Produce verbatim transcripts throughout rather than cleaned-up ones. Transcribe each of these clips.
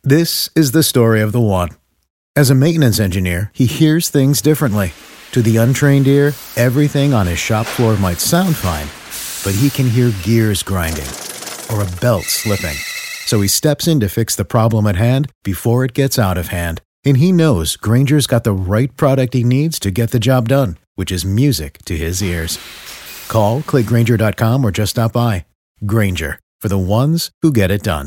This is the story of the one. As a maintenance engineer, he hears things differently. To the untrained ear, everything on his shop floor might sound fine, but he can hear gears grinding or a belt slipping. So he steps in to fix the problem at hand before it gets out of hand. And he knows Grainger's got the right product he needs to get the job done, which is music to his ears. Call, click Grainger dot com, or just stop by. Grainger, for the ones who get it done.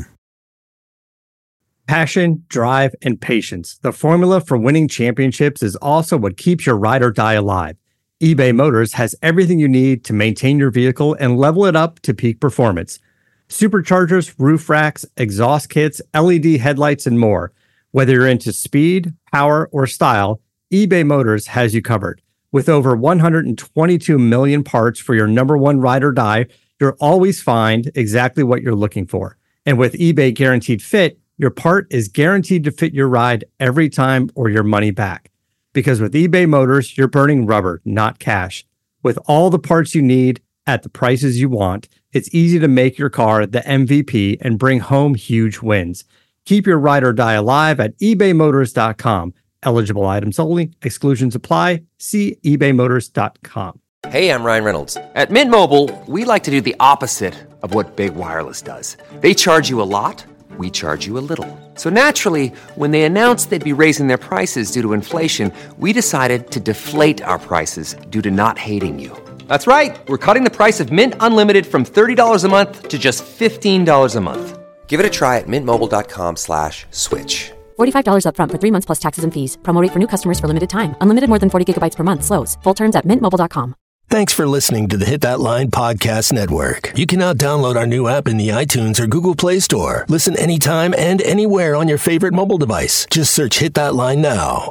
Passion, drive, and patience. The formula for winning championships is also what keeps your ride or die alive. eBay Motors has everything you need to maintain your vehicle and level it up to peak performance. Superchargers, roof racks, exhaust kits, L E D headlights, and more. Whether you're into speed, power, or style, eBay Motors has you covered. With over one hundred twenty-two million parts for your number one ride or die, you'll always find exactly what you're looking for. And with eBay Guaranteed Fit, your part is guaranteed to fit your ride every time or your money back. Because with eBay Motors, you're burning rubber, not cash. With all the parts you need at the prices you want, it's easy to make your car the M V P and bring home huge wins. Keep your ride or die alive at ebay motors dot com. Eligible items only. Exclusions apply. See ebay motors dot com. Hey, I'm Ryan Reynolds. At Mint Mobile, we like to do the opposite of what Big Wireless does. They charge you a lot. We charge you a little. So naturally, when they announced they'd be raising their prices due to inflation, we decided to deflate our prices due to not hating you. That's right. We're cutting the price of Mint Unlimited from thirty dollars a month to just fifteen dollars a month. Give it a try at mintmobile.com slash switch. forty-five dollars up front for three months plus taxes and fees. Promo rate for new customers for limited time. Unlimited more than forty gigabytes per month slows. Full terms at mint mobile dot com. Thanks for listening to the Hit That Line Podcast Network. You can now download our new app in the iTunes or Google Play Store. Listen anytime and anywhere on your favorite mobile device. Just search Hit That Line now.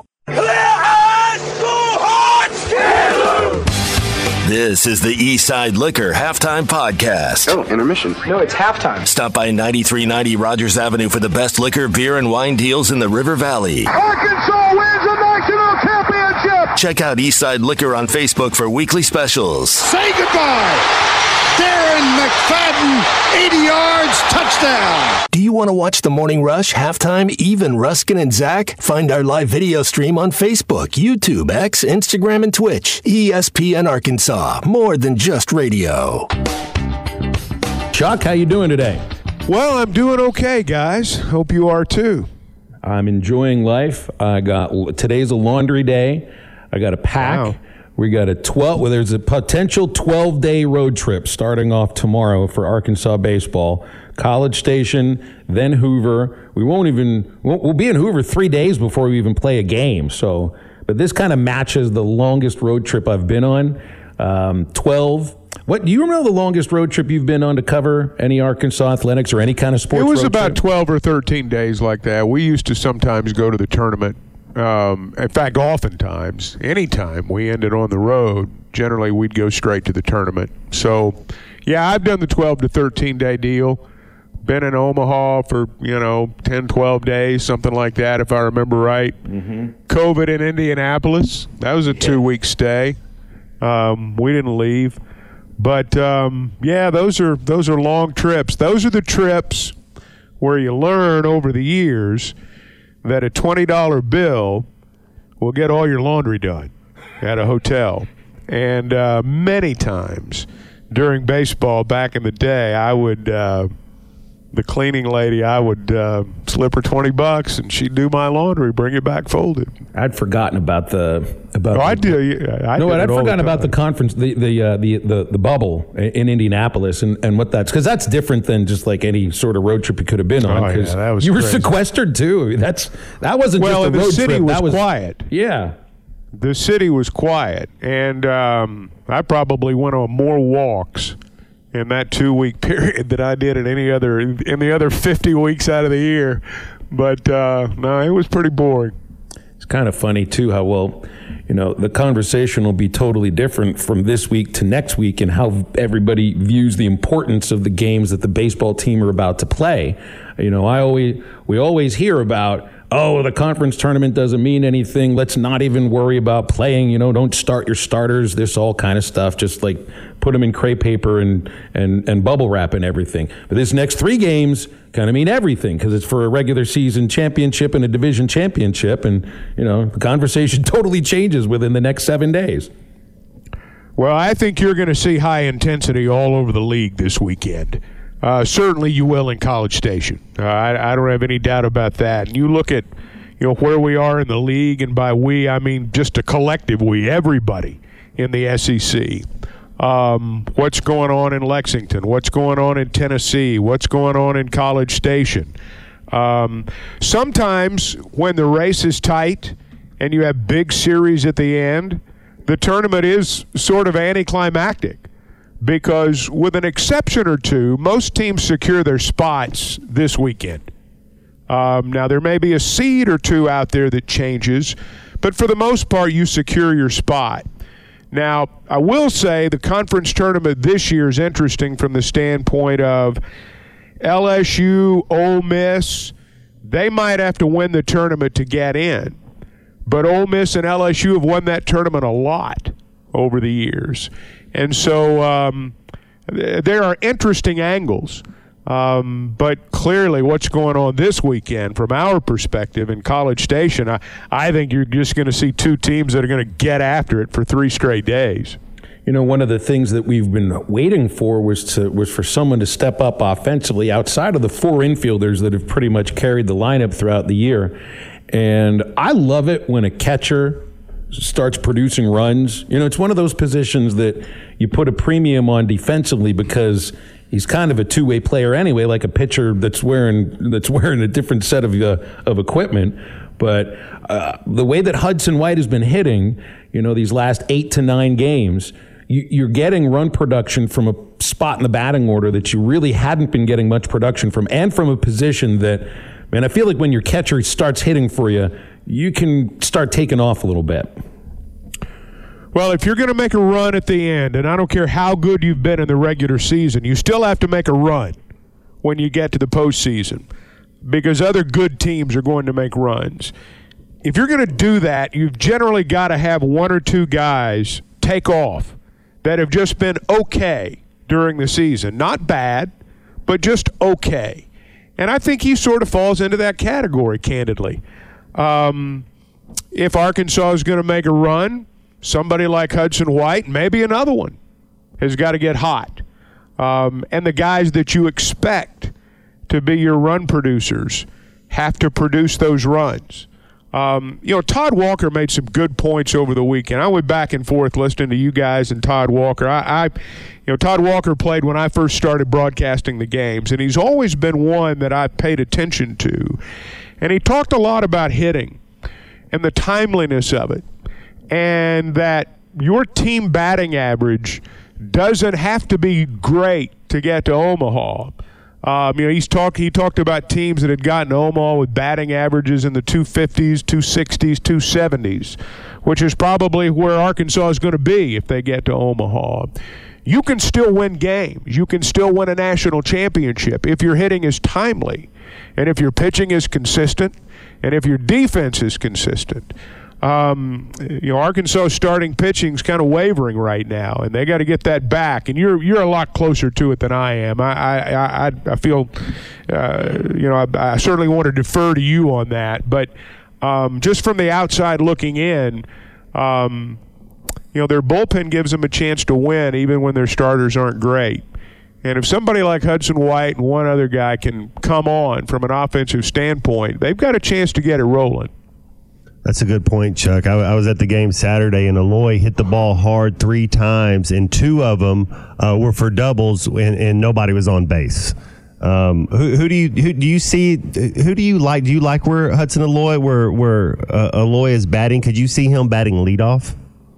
This is the Eastside Liquor Halftime Podcast. Oh, intermission. No, it's halftime. Stop by ninety-three ninety Rogers Avenue for the best liquor, beer, and wine deals in the River Valley. Arkansas wins the national championship. Check out Eastside Liquor on Facebook for weekly specials. Say goodbye. Darren McFadden, eighty yards, touchdown. Do you want to watch the Morning Rush, Halftime, even Ruskin and Zach? Find our live video stream on Facebook, YouTube, X, Instagram, and Twitch. E S P N Arkansas, more than just radio. Chuck, how you doing today? Well, I'm doing okay, guys. Hope you are too. I'm enjoying life. I got today's a laundry day. I got a pack. Wow. We got a twelve. Well, there's a potential twelve-day road trip starting off tomorrow for Arkansas baseball. College Station, then Hoover. We won't even. We'll, we'll be in Hoover three days before we even play a game. So, but this kind of matches the longest road trip I've been on. Um, Twelve. What do you remember the longest road trip you've been on to cover any Arkansas athletics or any kind of sports? It was road about trip? twelve or thirteen days like that. We used to sometimes go to the tournament. Um, in fact, oftentimes, anytime we ended on the road, generally we'd go straight to the tournament. So, yeah, I've done the twelve to thirteen day deal. Been in Omaha for, you know, ten, twelve days, something like that, if I remember right. Mm-hmm. COVID in Indianapolis, that was a yeah. two-week stay. Um, we didn't leave. But, um, yeah, those are those are long trips. Those are the trips where you learn over the years that a twenty dollar bill will get all your laundry done at a hotel. And uh, many times during baseball back in the day, I would, uh, the cleaning lady, I would uh, slip her twenty bucks and she'd do my laundry, bring it back folded. I'd forgotten about the about. Oh, the, I do. Yeah, I no, did I'd forgotten the about the conference, the the uh, the, the the bubble in Indianapolis, and, and what that's because that's different than just like any sort of road trip you could have been on. Oh, yeah, that was you were crazy. sequestered too. That's that wasn't well, just a the road city trip. was that was quiet. Yeah, the city was quiet, and um, I probably went on more walks in that two-week period that I did in any other in the other fifty weeks out of the year. But uh, no, it was pretty boring. It's kind of funny too how well, you know, the conversation will be totally different from this week to next week, and how everybody views the importance of the games that the baseball team are about to play. You know, I always we always hear about, oh, the conference tournament doesn't mean anything. Let's not even worry about playing. You know, don't start your starters. This all kind of stuff. Just like put them in crepe paper and and and bubble wrap and everything. But this next three games kind of mean everything because it's for a regular season championship and a division championship, and you know the conversation totally changes within the next seven days. Well, I think you're going to see high intensity all over the league this weekend. Uh, certainly you will in College Station. Uh, I, I don't have any doubt about that. And you look at, you know, where we are in the league, and by we, I mean just a collective we, everybody in the S E C. Um, what's going on in Lexington? What's going on in Tennessee? What's going on in College Station? Um, sometimes when the race is tight and you have big series at the end, the tournament is sort of anticlimactic. Because with an exception or two, most teams secure their spots this weekend. Um, now, there may be a seed or two out there that changes, but for the most part, you secure your spot. Now, I will say the conference tournament this year is interesting from the standpoint of L S U, Ole Miss. They might have to win the tournament to get in, but Ole Miss and L S U have won that tournament a lot over the years. And so um, there are interesting angles. Um, but clearly what's going on this weekend from our perspective in College Station, I, I think you're just going to see two teams that are going to get after it for three straight days. You know, one of the things that we've been waiting for was to was for someone to step up offensively outside of the four infielders that have pretty much carried the lineup throughout the year. And I love it when a catcher starts producing runs. You know, it's one of those positions that you put a premium on defensively because he's kind of a two-way player anyway, like a pitcher that's wearing that's wearing a different set of uh, of equipment. But uh, the way that Hudson White has been hitting, you know, these last eight to nine games, you, you're getting run production from a spot in the batting order that you really hadn't been getting much production from, and from a position that, man, I feel like when your catcher starts hitting for you, you can start taking off a little bit. Well, if you're going to make a run at the end, and I don't care how good you've been in the regular season, you still have to make a run when you get to the postseason because other good teams are going to make runs. If you're going to do that, you've generally got to have one or two guys take off that have just been okay during the season. Not bad, but just okay. And I think he sort of falls into that category, candidly. Um, if Arkansas is going to make a run, somebody like Hudson White, maybe another one, has got to get hot. Um, and the guys that you expect to be your run producers have to produce those runs. Um, you know, Todd Walker made some good points over the weekend. I went back and forth listening to you guys and Todd Walker. I, I, you know, Todd Walker played when I first started broadcasting the games, and he's always been one that I've paid attention to. And he talked a lot about hitting and the timeliness of it, and that your team batting average doesn't have to be great to get to Omaha. Um, you know, he's talk, he talked about teams that had gotten to Omaha with batting averages in the two fifties, two sixties, two seventies, which is probably where Arkansas is going to be if they get to Omaha. You can still win games. You can still win a national championship if your hitting is timely, and if your pitching is consistent, and if your defense is consistent. Um, you know, Arkansas starting pitching is kind of wavering right now, and they got to get that back. And you're you're a lot closer to it than I am. I I I, I feel, uh, you know, I, I certainly want to defer to you on that. But um, just from the outside looking in, um, you know, their bullpen gives them a chance to win even when their starters aren't great. And if somebody like Hudson White and one other guy can come on from an offensive standpoint, they've got a chance to get it rolling. That's a good point, Chuck. I, I was at the game Saturday, and Aloy hit the ball hard three times, and two of them uh, were for doubles, and, and nobody was on base. Um, who, who do you who do you see? Who do you like? Do you like where Hudson Aloy, where where uh, Aloy is batting? Could you see him batting leadoff?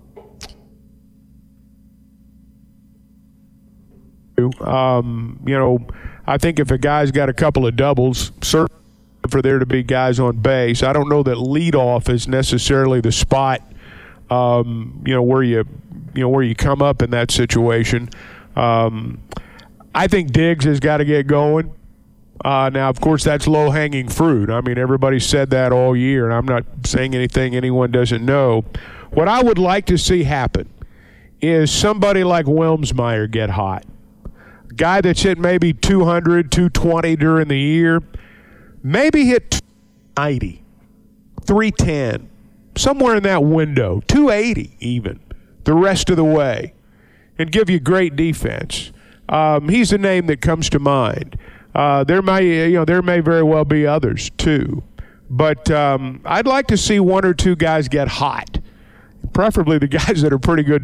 Um, you know, I think if a guy's got a couple of doubles, certainly for there to be guys on base. I don't know that leadoff is necessarily the spot, um, you know, where you, you know, where you come up in that situation. Um, I think Diggs has got to get going. Uh, now, of course, that's low-hanging fruit. I mean, everybody said that all year, and I'm not saying anything anyone doesn't know. What I would like to see happen is somebody like Wilmsmeyer get hot. A guy that's hit maybe two hundred, two twenty during the year, maybe hit two ninety, three ten, somewhere in that window, two eighty even, the rest of the way, and give you great defense. Um, he's a name that comes to mind. Uh, there may, you know, there may very well be others too, but um, I'd like to see one or two guys get hot, preferably the guys that are pretty good.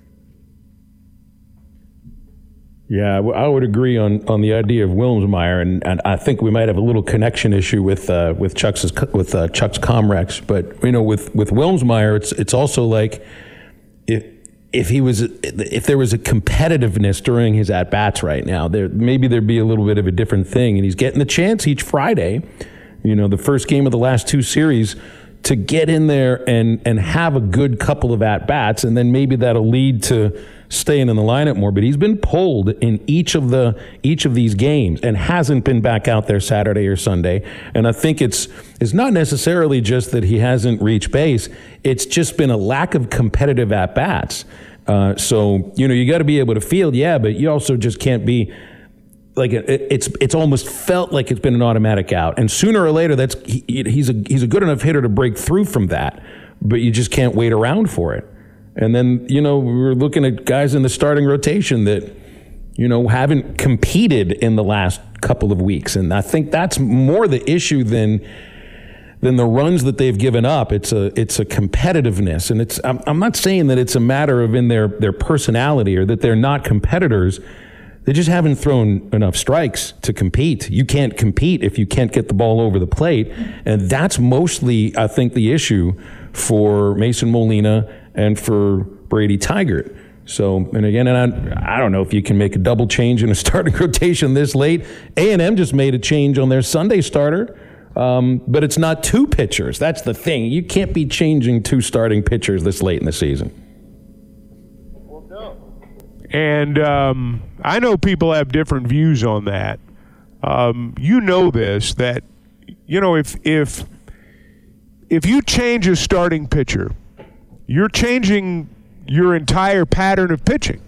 Yeah, I would agree on, on the idea of Wilmsmeyer, and, and I think we might have a little connection issue with uh, with Chuck's with uh, Chuck's Comrex. But you know, with with Wilmsmeyer, it's it's also like if. If he was, if there was a competitiveness during his at bats right now, there maybe there'd be a little bit of a different thing. And he's getting the chance each Friday, you know, the first game of the last two series, to get in there and and have a good couple of at bats, and then maybe that'll lead to staying in the lineup more. But he's been pulled in each of the each of these games and hasn't been back out there Saturday or Sunday. And I think it's it's not necessarily just that he hasn't reached base. It's just been a lack of competitive at bats. Uh, so you know you got to be able to field, yeah, but you also just can't be like a, it's it's almost felt like it's been an automatic out. And sooner or later, that's he, he's a he's a good enough hitter to break through from that. But you just can't wait around for it. And then, you know, we're looking at guys in the starting rotation that, you know, haven't competed in the last couple of weeks. And I think that's more the issue than than the runs that they've given up. It's a it's a competitiveness. And it's I'm, I'm not saying that it's a matter of in their, their personality or that they're not competitors. They just haven't thrown enough strikes to compete. You can't compete if you can't get the ball over the plate. And that's mostly, I think, the issue for Mason Molina and for Brady Tygart. So, and again, and I, I don't know if you can make a double change in a starting rotation this late. A and M just made a change on their Sunday starter, um, but it's not two pitchers. That's the thing. You can't be changing two starting pitchers this late in the season. And um, I know people have different views on that. Um, you know this, that, you know, if if if you change a starting pitcher, you're changing your entire pattern of pitching.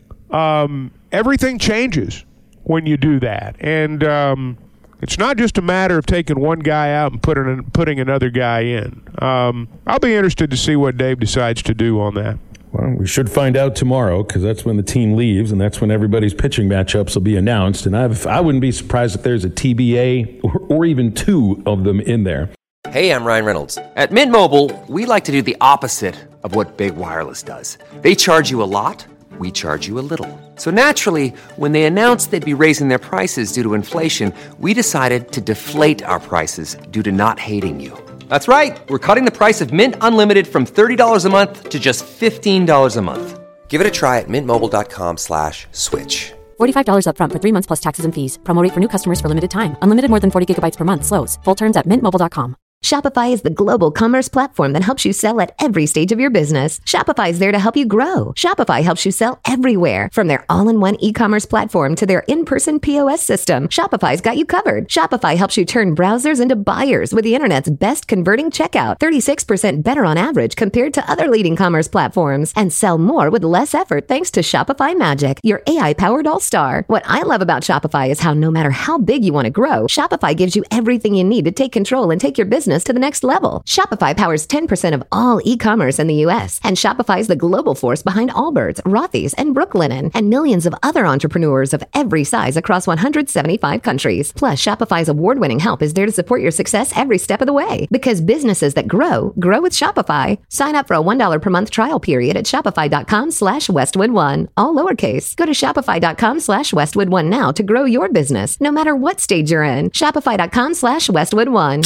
Um, everything changes when you do that. And um, it's not just a matter of taking one guy out and putting, putting another guy in. Um, I'll be interested to see what Dave decides to do on that. Well, we should find out tomorrow because that's when the team leaves and that's when everybody's pitching matchups will be announced. And I've, I wouldn't be surprised if there's a T B A or, or even two of them in there. Hey, I'm Ryan Reynolds. At Mint Mobile, we like to do the opposite of what Big Wireless does. They charge you a lot, we charge you a little. So naturally, when they announced they'd be raising their prices due to inflation, we decided to deflate our prices due to not hating you. That's right. We're cutting the price of Mint Unlimited from thirty dollars a month to just fifteen dollars a month. Give it a try at mintmobile.com slash switch. forty-five dollars up front for three months plus taxes and fees. Promo rate for new customers for limited time. Unlimited more than forty gigabytes per month slows. Full terms at mint mobile dot com. Shopify is the global commerce platform that helps you sell at every stage of your business. Shopify is there to help you grow. Shopify helps you sell everywhere, from their all-in-one e-commerce platform to their in-person P O S system. Shopify's got you covered. Shopify helps you turn browsers into buyers with the internet's best converting checkout, thirty-six percent better on average compared to other leading commerce platforms, and sell more with less effort thanks to Shopify Magic, your A I-powered all-star. What I love about Shopify is how no matter how big you want to grow, Shopify gives you everything you need to take control and take your business to the next level. Shopify powers ten percent of all e-commerce in the U S, and Shopify is the global force behind Allbirds, Rothy's, and Brooklinen, and millions of other entrepreneurs of every size across one hundred seventy-five countries. Plus, Shopify's award-winning help is there to support your success every step of the way. Because businesses that grow, grow with Shopify. Sign up for a one dollar per month trial period at shopify.com slash Westwood One. All lowercase. Go to shopify.com slash Westwood One now to grow your business, no matter what stage you're in. Shopify.com slash Westwood One.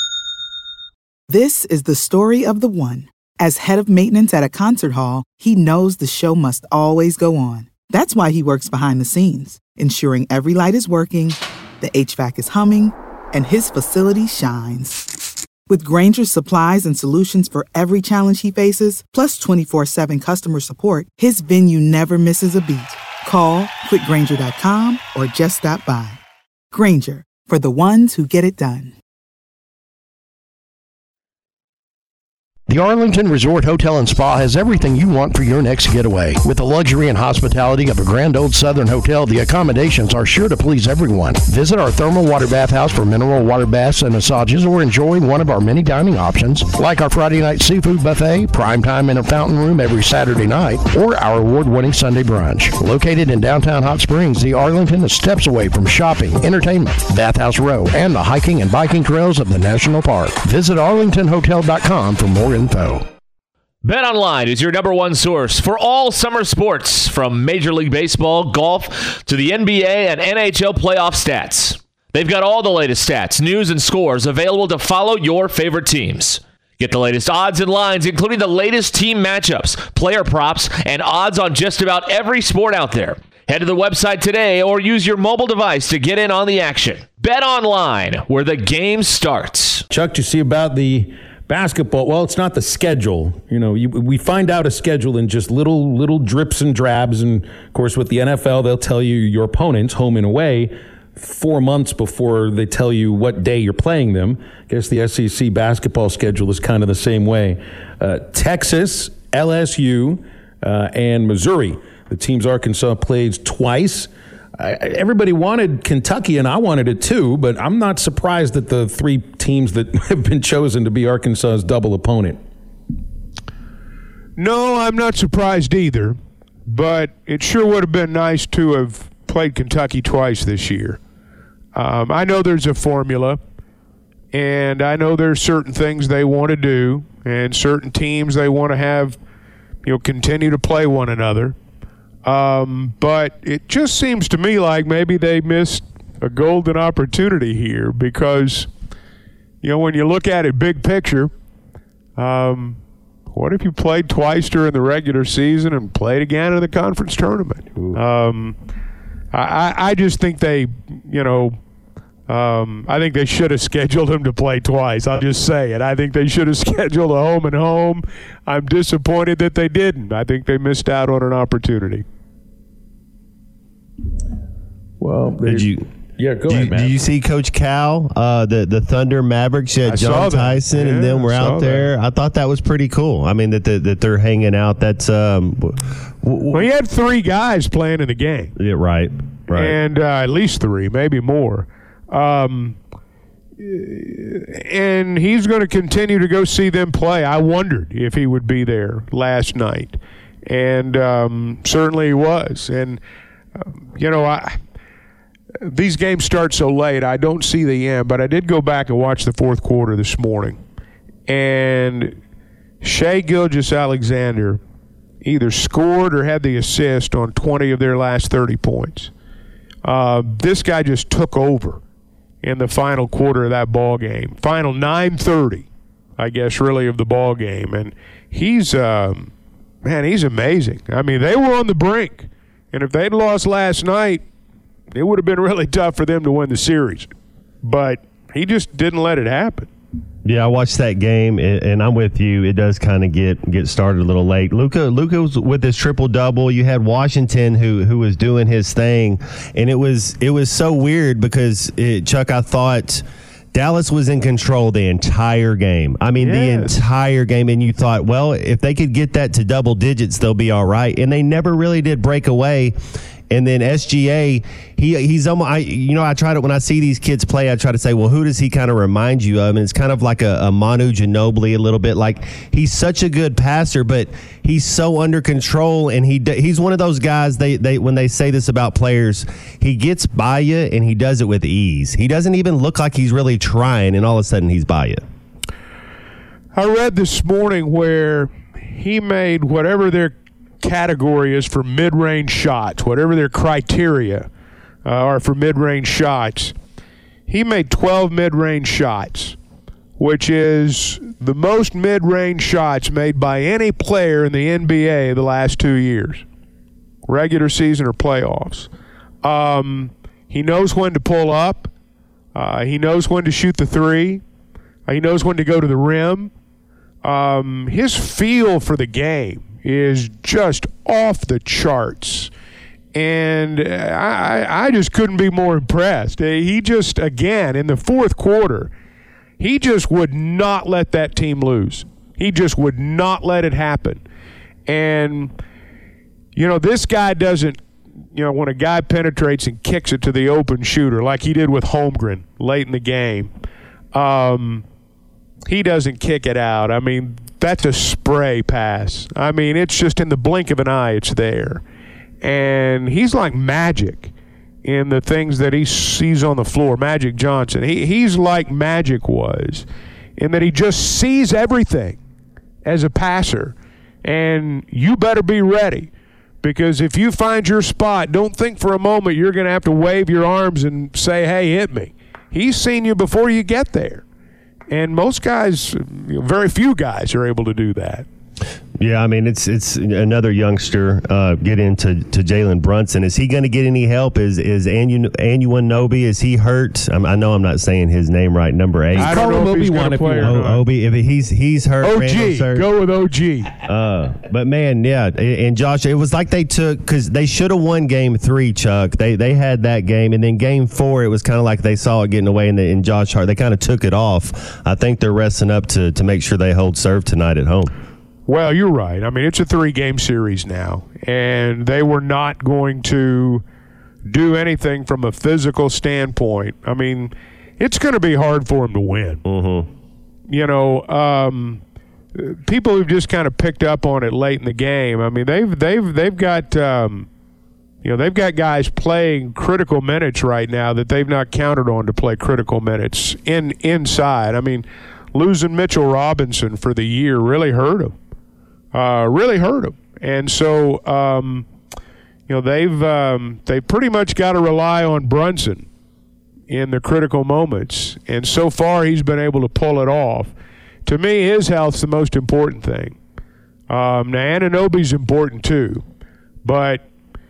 This is the story of the one. As head of maintenance at a concert hall, he knows the show must always go on. That's why he works behind the scenes, ensuring every light is working, the H V A C is humming, and his facility shines. With Grainger's supplies and solutions for every challenge he faces, plus twenty-four seven customer support, his venue never misses a beat. Call quick grainger dot com or just stop by. Grainger, for the ones who get it done. The Arlington Resort Hotel and Spa has everything you want for your next getaway. With the luxury and hospitality of a grand old southern hotel, the accommodations are sure to please everyone. Visit our thermal water bathhouse for mineral water baths and massages, or enjoy one of our many dining options, like our Friday night seafood buffet, prime time in a fountain room every Saturday night, or our award-winning Sunday brunch. Located in downtown Hot Springs, the Arlington is steps away from shopping, entertainment, Bathhouse Row, and the hiking and biking trails of the National Park. Visit arlington hotel dot com for more info. BetOnline is your number one source for all summer sports, from Major League Baseball, golf, to the N B A and N H L playoff stats. They've got all the latest stats, news, and scores available to follow your favorite teams. Get the latest odds and lines, including the latest team matchups, player props, and odds on just about every sport out there. Head to the website today or use your mobile device to get in on the action. BetOnline, where the game starts. Chuck, do you see about the basketball? Well, it's not the schedule. You know, you, we find out a schedule in just little little drips and drabs. And, of course, with the N F L, they'll tell you your opponents, home and away, four months before they tell you what day you're playing them. I guess the S E C basketball schedule is kind of the same way. Uh, Texas, L S U, uh, and Missouri. The teams Arkansas played twice. I, everybody wanted Kentucky, and I wanted it too, but I'm not surprised that the three teams that have been chosen to be Arkansas's double opponent. No, I'm not surprised either, but it sure would have been nice to have played Kentucky twice this year. Um, I know there's a formula, and I know there's certain things they want to do, and certain teams they want to have, you know, continue to play one another. Um, but it just seems to me like maybe they missed a golden opportunity here because, you know, when you look at it big picture, um, what if you played twice during the regular season and played again in the conference tournament? Um, I, I just think they, you know, um, I think they should have scheduled him to play twice. I'll just say it. I think they should have scheduled a home and home. I'm disappointed that they didn't. I think they missed out on an opportunity. Well, did you? Yeah, go do ahead, you, man. Do you see Coach Cal, uh, the the Thunder Mavericks? You had I saw John that. Tyson, Yeah, and then we're I saw out there. that. I thought that was pretty cool. I mean, that that, that they're hanging out. That's um. W- w- Well, he had three guys playing in the game. yeah, right, right. And uh, at least three, maybe more. Um, and he's going to continue to go see them play. I wondered if he would be there last night, and um, certainly he was. And uh, you know, I these games start so late, I don't see the end. But I did go back and watch the fourth quarter this morning, and Shai Gilgeous-Alexander either scored or had the assist on twenty of their last thirty points. Uh, this guy just took over in the final quarter of that ball game. Final nine thirty, I guess, really, of the ball game. And he's, um, man, he's amazing. I mean, they were on the brink. And if they'd lost last night, it would have been really tough for them to win the series. But he just didn't let it happen. Yeah, I watched that game, and, and I'm with you. It does kind of get get started a little late. Luka, Luka was with his triple double. You had Washington, who who was doing his thing, and it was it was so weird because it, Chuck, I thought Dallas was in control the entire game. I mean, Yes. the entire game, and you thought, well, if they could get that to double digits, they'll be all right. And they never really did break away. And then S G A, he he's almost, I, you know, I try to, when I see these kids play, I try to say, well, who does he kind of remind you of? And it's kind of like a, a Manu Ginobili a little bit. Like, he's such a good passer, but he's so under control. And he he's one of those guys, they, they when they say this about players, he gets by you and he does it with ease. He doesn't even look like he's really trying, and all of a sudden he's by you. I read this morning where he made whatever their category is for mid-range shots, whatever their criteria uh, are for mid-range shots, he made twelve mid-range shots, which is the most mid-range shots made by any player in the N B A the last two years, regular season or playoffs. Um, he knows when to pull up. Uh, he knows when to shoot the three. Uh, he knows when to go to the rim. Um, his feel for the game is just off the charts. And I, I just couldn't be more impressed. He just, again, in the fourth quarter, he just would not let that team lose. He just would not let it happen. And, you know, this guy doesn't, you know, when a guy penetrates and kicks it to the open shooter like he did with Holmgren late in the game, um, he doesn't kick it out. I mean, that's a spray pass. I mean, it's just in the blink of an eye, it's there. And he's like Magic in the things that he sees on the floor, Magic Johnson. He He's like Magic was in that he just sees everything as a passer. And you better be ready, because if you find your spot, don't think for a moment you're going to have to wave your arms and say, hey, hit me. He's seen you before you get there. And most guys, very few guys are able to do that. Yeah, I mean, it's it's another youngster uh, get into to Jalen Brunson. Is he going to get any help? Is is Anu, Anunoby, is he hurt? I'm, I know I'm not saying his name right. Number eight. I don't know if he's going to play or not. Oh, Obi, if he's he's hurt. O G, go with O G. Uh, but man, yeah, and Josh, it was like they took, because they should have won game three, Chuck. They they had that game, and then game four, it was kind of like they saw it getting away, and, the, and Josh Hart, they kind of took it off. I think they're resting up to to make sure they hold serve tonight at home. Well, you're right. I mean, it's a three-game series now, and they were not going to do anything from a physical standpoint. I mean, it's going to be hard for them to win. Mm-hmm. You know, um, people who've just kind of picked up on it late in the game. I mean, they've they've they've got um, you know they've got guys playing critical minutes right now that they've not counted on to play critical minutes in inside. I mean, losing Mitchell Robinson for the year really hurt them. Uh, really hurt them, and so um, you know they've um, they pretty much got to rely on Brunson in the critical moments, and so far he's been able to pull it off. To me, his health's the most important thing. Um, now Anunoby's important too, but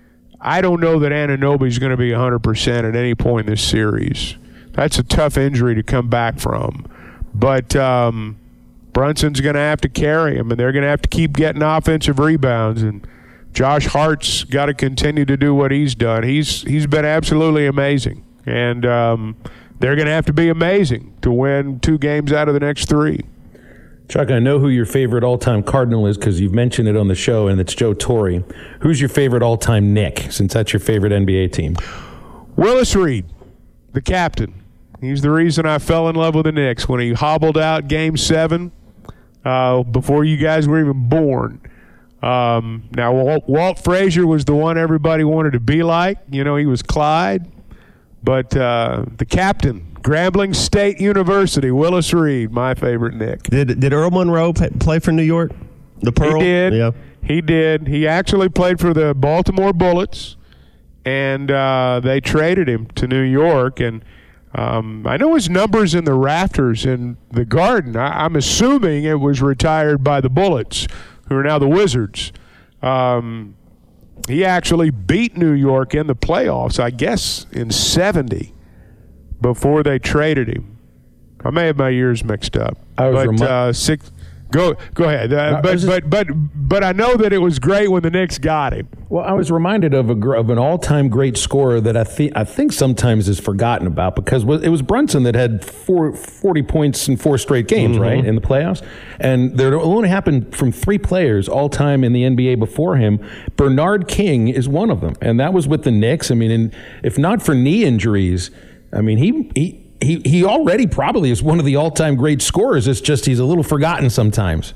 I don't know that Anunoby's going to be one hundred percent at any point in this series. That's a tough injury to come back from, but. Um, Brunson's going to have to carry him, and they're going to have to keep getting offensive rebounds. And Josh Hart's got to continue to do what he's done. He's he's been absolutely amazing, and um, they're going to have to be amazing to win two games out of the next three. Chuck, I know who your favorite all-time Cardinal is because you've mentioned it on the show, and it's Joe Torre. Who's your favorite all-time Knick, since that's your favorite N B A team? Willis Reed, the captain. He's the reason I fell in love with the Knicks when he hobbled out Game seven. Uh, before you guys were even born. Um, now, Walt, Walt Frazier was the one everybody wanted to be like. You know, he was Clyde. But uh, the captain, Grambling State University, Willis Reed, my favorite Knick. Did did Earl Monroe play for New York? The Pearl? He did. Yeah. He did. He actually played for the Baltimore Bullets, and uh, they traded him to New York. And Um, I know his number's in the rafters in the Garden. I, I'm assuming it was retired by the Bullets, who are now the Wizards. Um, he actually beat New York in the playoffs, I guess, in seventy before they traded him. I may have my years mixed up. I was but remi- uh, six. Go go ahead. Uh, but, just, but but but I know that it was great when the Knicks got him. Well, I was reminded of a of an all-time great scorer that I think I think sometimes is forgotten about because it was Brunson that had four, forty points in four straight games, mm-hmm. right, in the playoffs. And there only happened from three players all-time in the N B A before him. Bernard King is one of them, and that was with the Knicks. I mean, and if not for knee injuries, I mean, he he. He he already probably is one of the all-time great scorers. It's just he's a little forgotten sometimes.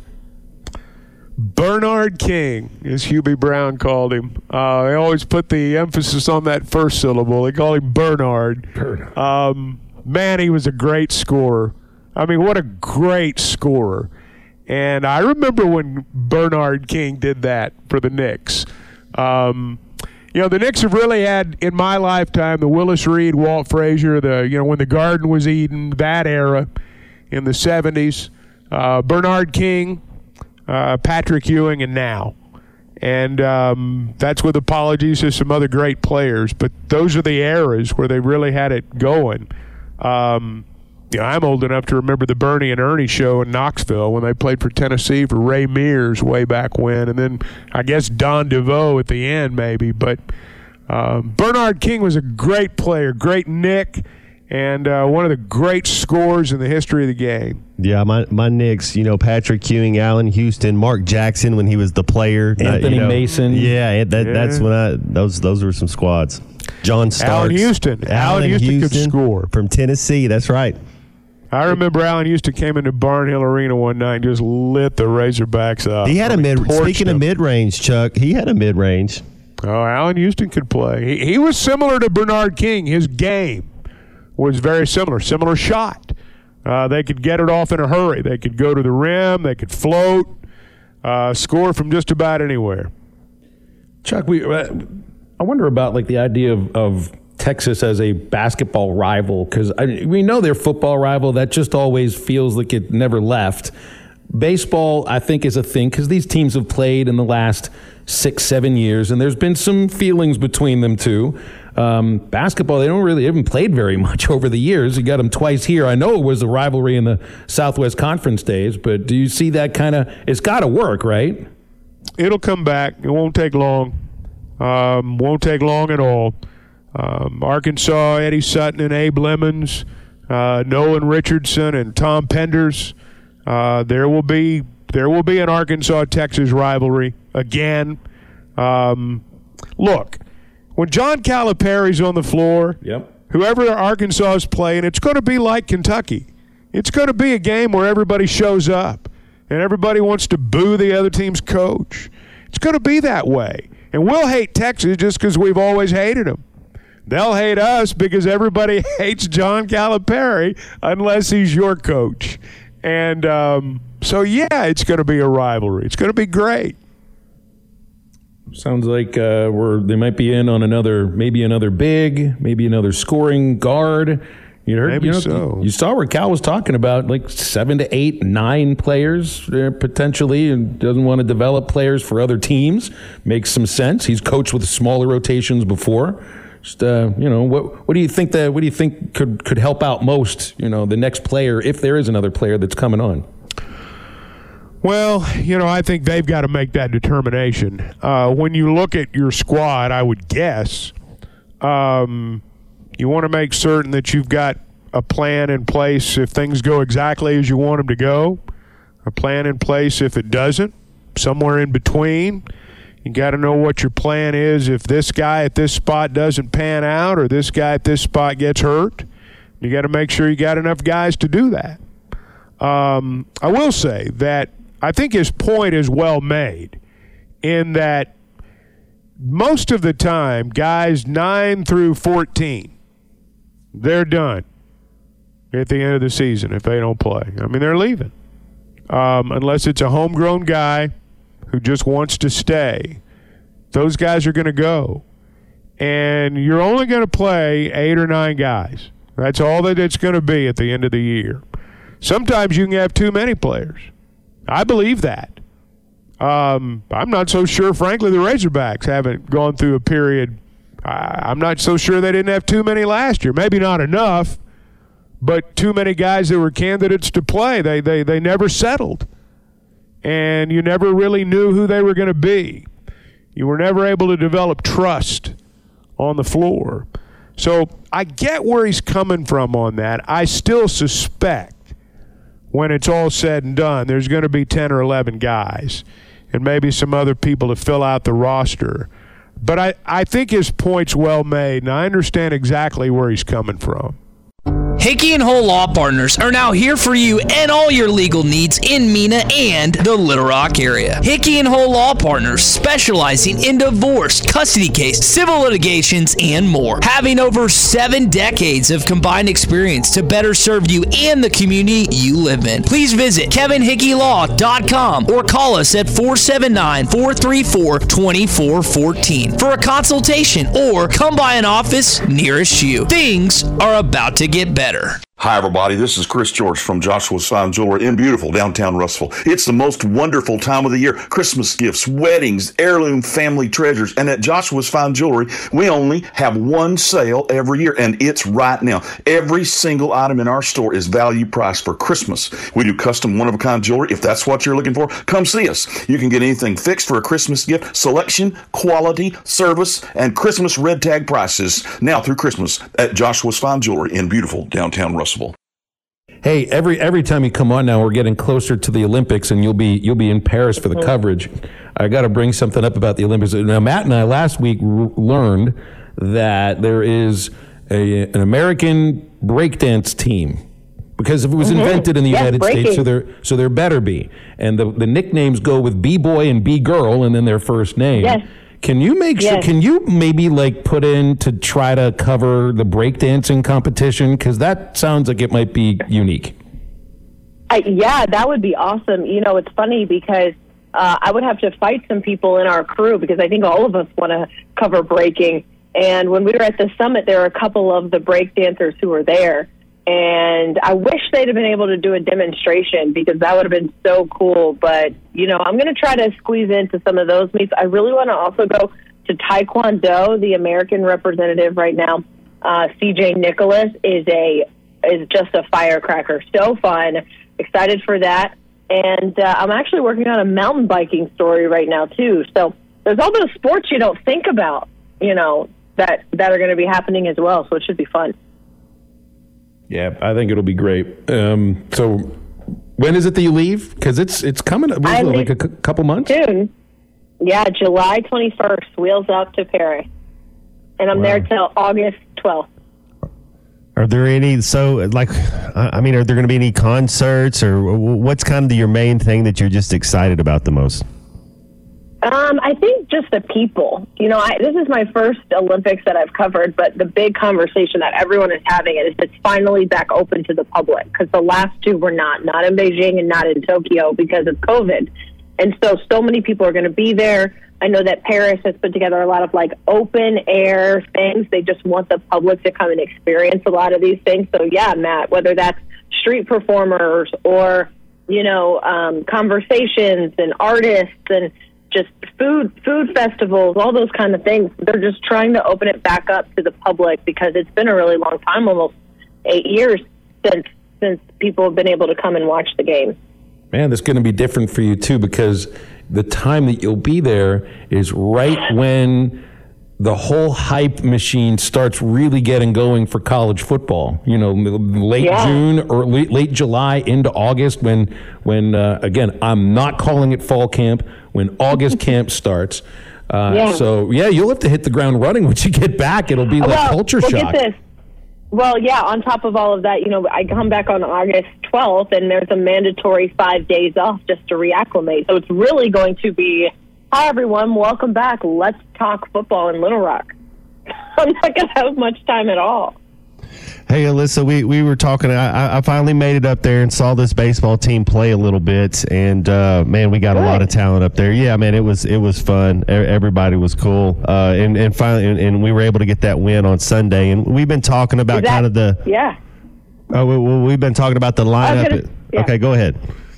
Bernard King, as Hubie Brown called him. Uh, they always put the emphasis on that first syllable. They call him Bernard. Bernard. Um, man, he was a great scorer. I mean, what a great scorer. And I remember when Bernard King did that for the Knicks. Um You know, the Knicks have really had, in my lifetime, the Willis Reed, Walt Frazier, the, you know, when the Garden was Eden, that era in the seventies, uh, Bernard King, uh, Patrick Ewing, and now. And um, that's with apologies to some other great players. But those are the eras where they really had it going. Um, you know, I'm old enough to remember the Bernie and Ernie show in Knoxville when they played for Tennessee for Ray Mears way back when, and then I guess Don DeVoe at the end maybe. But Uh, Bernard King was a great player, great Nick, and uh, one of the great scorers in the history of the game. Yeah, my my Knicks, you know, Patrick Ewing, Allen Houston, Mark Jackson when he was the player. Anthony uh, you know, Mason. Yeah, that, Yeah. that's when I those those were some squads. John Starks. Allen Houston. Allen Houston could score. From Tennessee, that's right. I remember Allen Houston came into Barnhill Arena one night and just lit the Razorbacks up. He had I a mean, mid. torched Speaking them. of mid range, Chuck, he had a mid range. Oh, Allen Houston could play. He, he was similar to Bernard King. His game was very similar. Similar shot. Uh, they could get it off in a hurry. They could go to the rim. They could float, uh, score from just about anywhere. Chuck, we uh, I wonder about like the idea of, of Texas as a basketball rival, because we know their football rival. That just always feels like it never left. Baseball, I think, is a thing because these teams have played in the last six, seven years, and there's been some feelings between them two. Um, basketball, they don't really haven't played very much over the years. You got them twice here. I know it was a rivalry in the Southwest Conference days, but do you see that kind of? It's got to work, right? It'll come back. It won't take long. Um, won't take long at all. Um, Arkansas, Eddie Sutton and Abe Lemons, uh, Nolan Richardson and Tom Penders. Uh, there will be there will be an Arkansas-Texas rivalry again. Um, look, when John Calipari's on the floor, yep. whoever Arkansas is playing, it's going to be like Kentucky. It's going to be a game where everybody shows up and everybody wants to boo the other team's coach. It's going to be that way. And we'll hate Texas just because we've always hated them. They'll hate us because everybody hates John Calipari unless he's your coach. And um, so, yeah, it's going to be a rivalry. It's going to be great. Sounds like uh, we're they might be in on another, maybe another big, maybe another scoring guard. You heard, Maybe you know, so. You saw where Cal was talking about like seven to eight, nine players uh, potentially, and doesn't want to develop players for other teams. Makes some sense. He's coached with smaller rotations before. Just uh, you know, what what do you think that what do you think could could help out most? You know, the next player, if there is another player that's coming on. Well, you know, I think they've got to make that determination. Uh, when you look at your squad, I would guess um, you want to make certain that you've got a plan in place if things go exactly as you want them to go, a plan in place if it doesn't, somewhere in between. You got to know what your plan is if this guy at this spot doesn't pan out or this guy at this spot gets hurt. You got to make sure you got enough guys to do that. Um, I will say that I think his point is well made in that most of the time, guys nine through fourteen, they're done at the end of the season if they don't play. I mean, they're leaving. Um, unless it's a homegrown guy who just wants to stay. Those guys are going to go. And you're only going to play eight or nine guys. That's all that it's going to be at the end of the year. Sometimes you can have too many players. I believe that. Um, I'm not so sure, frankly, the Razorbacks haven't gone through a period. I, I'm not so sure they didn't have too many last year. Maybe not enough, but too many guys that were candidates to play. They, they, they never settled. And you never really knew who they were going to be. You were never able to develop trust on the floor. So I get where he's coming from on that. I still suspect when it's all said and done, there's going to be ten or eleven guys and maybe some other people to fill out the roster. But I, I think his point's well made, and I understand exactly where he's coming from. Hickey and Hole Law Partners are now here for you and all your legal needs in Mena and the Little Rock area. Hickey and Hole Law Partners, specializing in divorce, custody case, civil litigations, and more. Having over seven decades of combined experience to better serve you and the community you live in. Please visit kevin hickey law dot com or call us at four seven nine, four three four, two four one four for a consultation or come by an office nearest you. Things are about to get better. Hi, everybody. This is Chris George from Joshua's Fine Jewelry in beautiful downtown Russellville. It's the most wonderful time of the year. Christmas gifts, weddings, heirloom family treasures. And at Joshua's Fine Jewelry, we only have one sale every year, and it's right now. Every single item in our store is value priced for Christmas. We do custom one-of-a-kind jewelry. If that's what you're looking for, come see us. You can get anything fixed for a Christmas gift. Selection, quality, service, and Christmas red tag prices now through Christmas at Joshua's Fine Jewelry in beautiful downtown Russellville. Hey, every every time you come on now, we're getting closer to the Olympics, and you'll be you'll be in Paris for the mm-hmm. coverage. I got to bring something up about the Olympics. Now, Matt and I last week r- learned that there is a, an American breakdance team, because if it was mm-hmm. invented in the yes, United breaking. States, so there so there better be. And the the nicknames go with B-boy and B-girl, and then their first name. Yes. Can you make sure, yes. can you maybe like put in to try to cover the breakdancing competition? Because that sounds like it might be unique. I, yeah, that would be awesome. You know, it's funny because uh, I would have to fight some people in our crew because I think all of us want to cover breaking. And when we were at the summit, there were a couple of the breakdancers who were there. And I wish they'd have been able to do a demonstration because that would have been so cool. But, you know, I'm going to try to squeeze into some of those meets. I really want to also go to Taekwondo. The American representative right now, uh, C J Nicholas, is a is just a firecracker. So fun. Excited for that. And uh, I'm actually working on a mountain biking story right now, too. So there's all those sports you don't think about, you know, that, that are going to be happening as well. So it should be fun. Yeah, I think it'll be great. Um, so, when is it that you leave? Because it's it's coming up like leave a c- couple months. Soon, yeah, July twenty-first. Wheels up to Paris, and I'm wow. there till August twelfth. Are there any? So, like, I mean, are there going to be any concerts, or what's kind of your main thing that you're just excited about the most? Um, I think just the people. You know, I, this is my first Olympics that I've covered, but the big conversation that everyone is having is it's finally back open to the public, because the last two were not, not in Beijing and not in Tokyo because of COVID. And so, so many people are going to be there. I know that Paris has put together a lot of like open air things. They just want the public to come and experience a lot of these things. So yeah, Matt, whether that's street performers or, you know, um, conversations and artists and just food food festivals, all those kind of things. They're just trying to open it back up to the public because it's been a really long time, almost eight years since since people have been able to come and watch the game. Man, that's going to be different for you too, because the time that you'll be there is right when the whole hype machine starts really getting going for college football. You know, late yeah. June or late, late July into August when, when uh, again, I'm not calling it fall camp, when August camp starts. Uh, yeah. So, yeah, you'll have to hit the ground running once you get back. It'll be like well, culture well, shock. Get this. Well, yeah, on top of all of that, you know, I come back on August twelfth, and there's a mandatory five days off just to reacclimate. So it's really going to be, hi, everyone, welcome back. Let's talk football in Little Rock. I'm not going to have much time at all. Hey, Alyssa, we, we were talking. I, I finally made it up there and saw this baseball team play a little bit, and uh, man, we got Good. a lot of talent up there. Yeah, man, it was it was fun. Everybody was cool, uh, and and finally, and, and we were able to get that win on Sunday. And we've been talking about that, kind of the yeah. Oh, we, we've been talking about the lineup. Gonna, yeah. Okay, go ahead.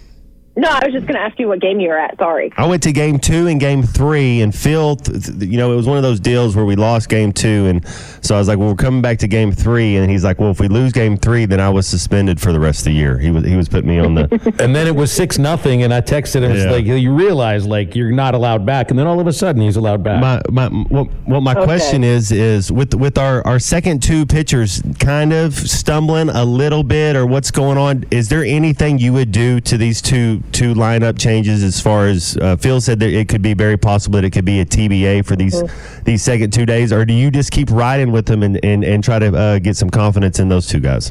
No, I was just going to ask you what game you were at. Sorry. I went to game two and game three, and Phil, you know, it was one of those deals where we lost game two, and so I was like, well, we're coming back to game three, and he's like, well, if we lose game three, then I was suspended for the rest of the year. He was he was putting me on the... And then it was six nothing, and I texted him, yeah. It's like, you realize, like, you're not allowed back, and then all of a sudden he's allowed back. My, my, well, well, my okay. question is, is with with our, our second two pitchers kind of stumbling a little bit, or what's going on, is there anything you would do to these two two lineup changes as far as uh, Phil said that it could be very possible that it could be a T B A for these mm-hmm. these second two days, or do you just keep riding with them and, and, and try to uh, get some confidence in those two guys?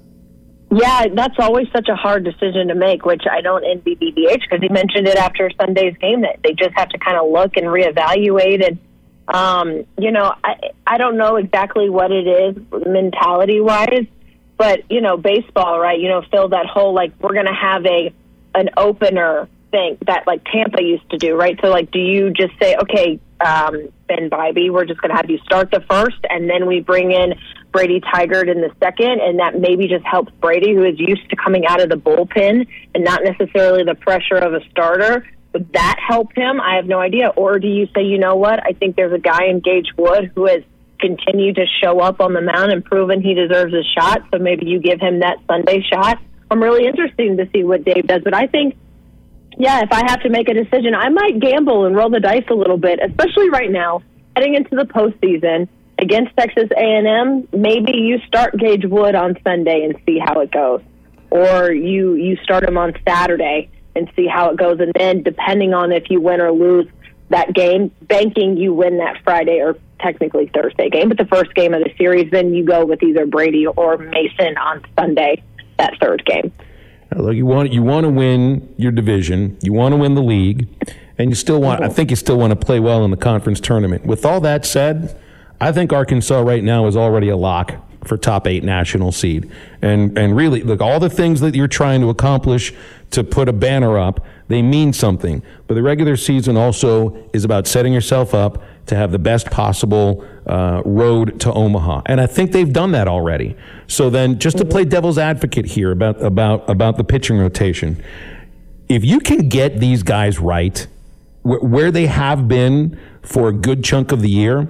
Yeah, that's always such a hard decision to make, which I don't envy B B H because he mentioned it after Sunday's game that they just have to kind of look and reevaluate. And, um, you know, I, I don't know exactly what it is mentality-wise, but, you know, baseball, right? You know, Phil, that whole, like, we're going to have a an opener thing that like Tampa used to do, right? So like, do you just say, okay, um, Ben Bybee, we're just going to have you start the first, and then we bring in Brady Tygart in the second, and that maybe just helps Brady, who is used to coming out of the bullpen and not necessarily the pressure of a starter. Would that help him? I have no idea. Or do you say, you know what, I think there's a guy in Gage Wood who has continued to show up on the mound and proven he deserves a shot, so maybe you give him that Sunday shot. I'm really interested to see what Dave does, but I think, yeah, if I have to make a decision, I might gamble and roll the dice a little bit, especially right now, heading into the postseason against Texas A and M. Maybe you start Gage Wood on Sunday and see how it goes, or you you start him on Saturday and see how it goes, and then depending on if you win or lose that game, banking you win that Friday or technically Thursday game, but the first game of the series, then you go with either Brady or Mason on Sunday, that third game. Look, you want you want to win your division, you want to win the league, and you still want. I think you still want to play well in the conference tournament. With all that said, I think Arkansas right now is already a lock for top eight national seed. And and really, look, all the things that you're trying to accomplish to put a banner up, they mean something. But the regular season also is about setting yourself up to have the best possible uh, road to Omaha. And I think they've done that already. So then just to play devil's advocate here about, about, about the pitching rotation, if you can get these guys right wh- where they have been for a good chunk of the year,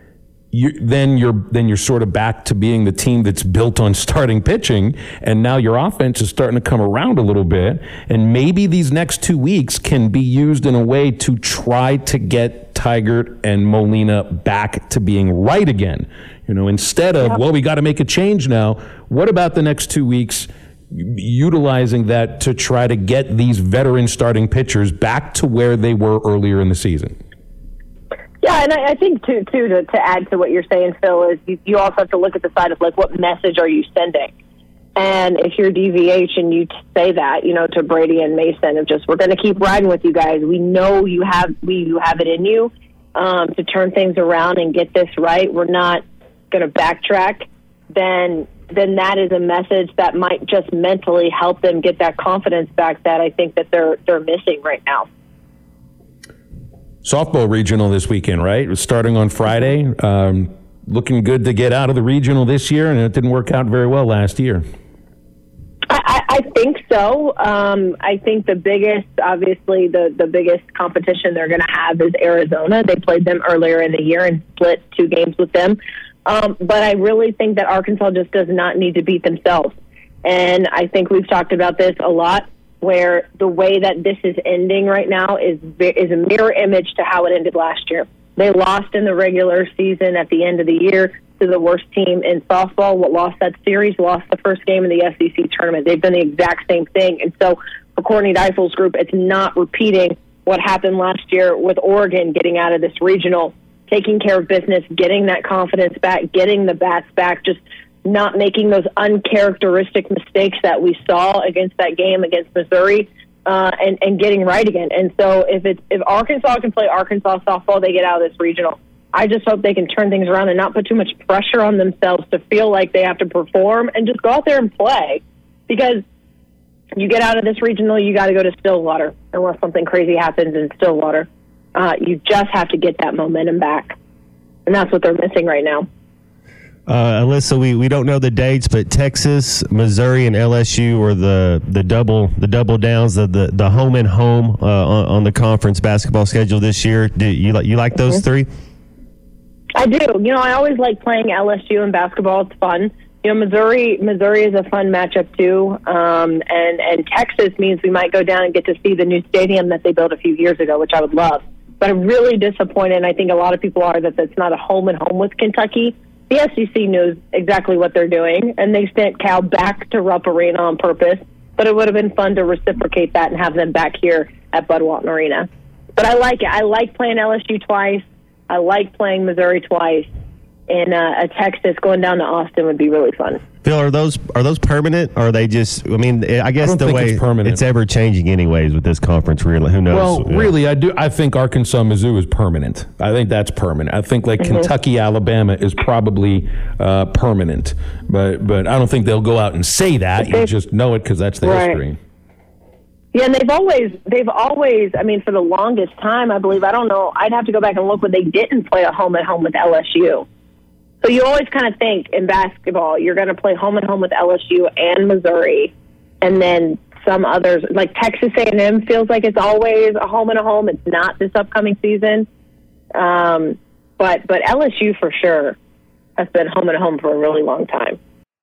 You, then you're then you're sort of back to being the team that's built on starting pitching, and now your offense is starting to come around a little bit, and maybe these next two weeks can be used in a way to try to get Tygart and Molina back to being right again. You know, instead of, well, we got to make a change now, what about the next two weeks utilizing that to try to get these veteran starting pitchers back to where they were earlier in the season? Yeah, and I, I think, too, too to, to add to what you're saying, Phil, is you, you also have to look at the side of, like, what message are you sending? And if you're D V H and you say that, you know, to Brady and Mason, of just, we're going to keep riding with you guys. We know you have we you have it in you um, to turn things around and get this right. We're not going to backtrack. Then then that is a message that might just mentally help them get that confidence back that I think that they're they're missing right now. Softball regional this weekend, right? It was starting on Friday. Um, looking good to get out of the regional this year, and it didn't work out very well last year. I, I think so. Um, I think the biggest, obviously, the, the biggest competition they're going to have is Arizona. They played them earlier in the year and split two games with them. Um, but I really think that Arkansas just does not need to beat themselves. And I think we've talked about this a lot, where the way that this is ending right now is is a mirror image to how it ended last year. They lost in the regular season at the end of the year to the worst team in softball. What lost that series, lost the first game in the S E C tournament. They've done the exact same thing. And so for Courtney Deifel's group, it's not repeating what happened last year with Oregon getting out of this regional, taking care of business, getting that confidence back, getting the bats back, just not making those uncharacteristic mistakes that we saw against that game against Missouri, uh, and, and getting right again. And so if it's, if Arkansas can play Arkansas softball, they get out of this regional. I just hope they can turn things around and not put too much pressure on themselves to feel like they have to perform, and just go out there and play. Because you get out of this regional, you got to go to Stillwater, unless something crazy happens in Stillwater. Uh, you just have to get that momentum back. And that's what they're missing right now. Uh, Alyssa, we, we don't know the dates, but Texas, Missouri, and L S U are the, the double the double downs, the the, the home and home uh, on, on the conference basketball schedule this year. Do you like you like those mm-hmm. three? I do. You know, I always like playing L S U in basketball. It's fun. You know, Missouri Missouri is a fun matchup too, um, and and Texas means we might go down and get to see the new stadium that they built a few years ago, which I would love. But I'm really disappointed, and I think a lot of people are, that that's not a home and home with Kentucky. The S E C knows exactly what they're doing, and they sent Cal back to Rupp Arena on purpose. But it would have been fun to reciprocate that and have them back here at Bud Walton Arena. But I like it. I like playing L S U twice. I like playing Missouri twice. And uh, a Texas going down to Austin would be really fun. Phil, are those are those permanent, or are they just? I mean, I guess I the way it's, permanent. it's ever changing, anyways, with this conference. Really, who knows? Well, yeah. really, I do. I think Arkansas, Mizzou is permanent. I think that's permanent. I think like mm-hmm. Kentucky, Alabama is probably uh, permanent, but but I don't think they'll go out and say that. You just know it because that's the right. history. Yeah, and they've always they've always. I mean, for the longest time, I believe. I don't know. I'd have to go back and look, but they didn't play a home at home with L S U. So you always kind of think in basketball, you're going to play home and home with L S U and Missouri, and then some others, like Texas A and M feels like it's always a home and a home. It's not this upcoming season. Um, but, but L S U for sure has been home and a home for a really long time.